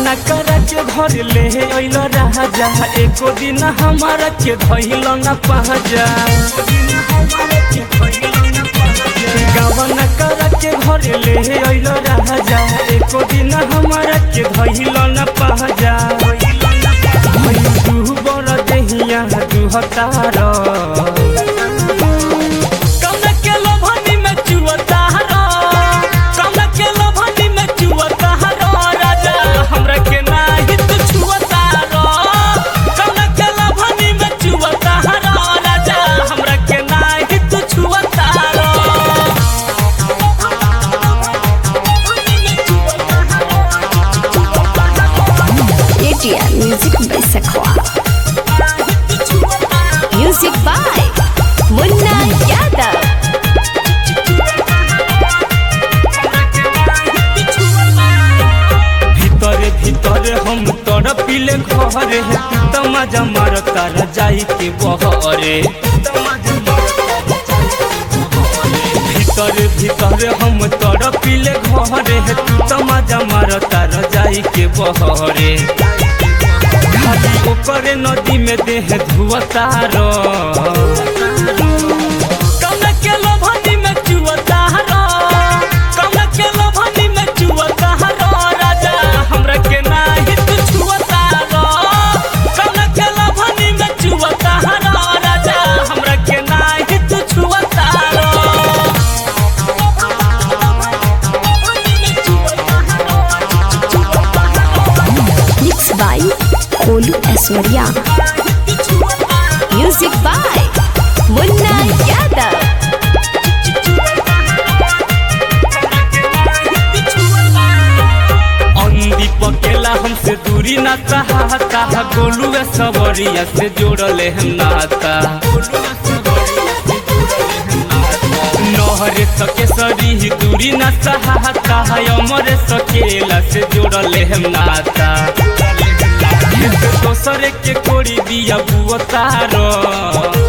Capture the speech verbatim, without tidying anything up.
गवना करा के घर ले अइल राजा एको दिन हमारा के धइल न पहजा गवना करा के घर ले अइल राजा एको दिन हमारा के धइल न पहजा तू बड़ देहिया तू हतार Music by Sakwa. Music by Munna Yadav. भीतरे भीतरे हम तोड़ पीले घरे तू मजा मार तारा जाई के बहरे भीतरे भीतरे हम तोड़ पीले घरे तू मजा मार तारा जाई के बहरे खाली ओकरे नदी में देह धुआतार कम के लोभनी में चुआतार कम के लोभनी में चुआतार राजा हमरा के नाही तू छुआतार कम के लोभनी में चुआतार राजा हमरा के नाही तू छुआतार Mixed by Kolu Aishwarya. Music by Munna Yadav. अंधी पकेला हमसे दूरी ना चाहता गोलू सवरिया से जोड़ले हम नाता नहरे सके सरी दूरी ना चाहता अमरे सकेला से जोड़ले हम नाता दोसरे के कोड़ी दिया बुआतार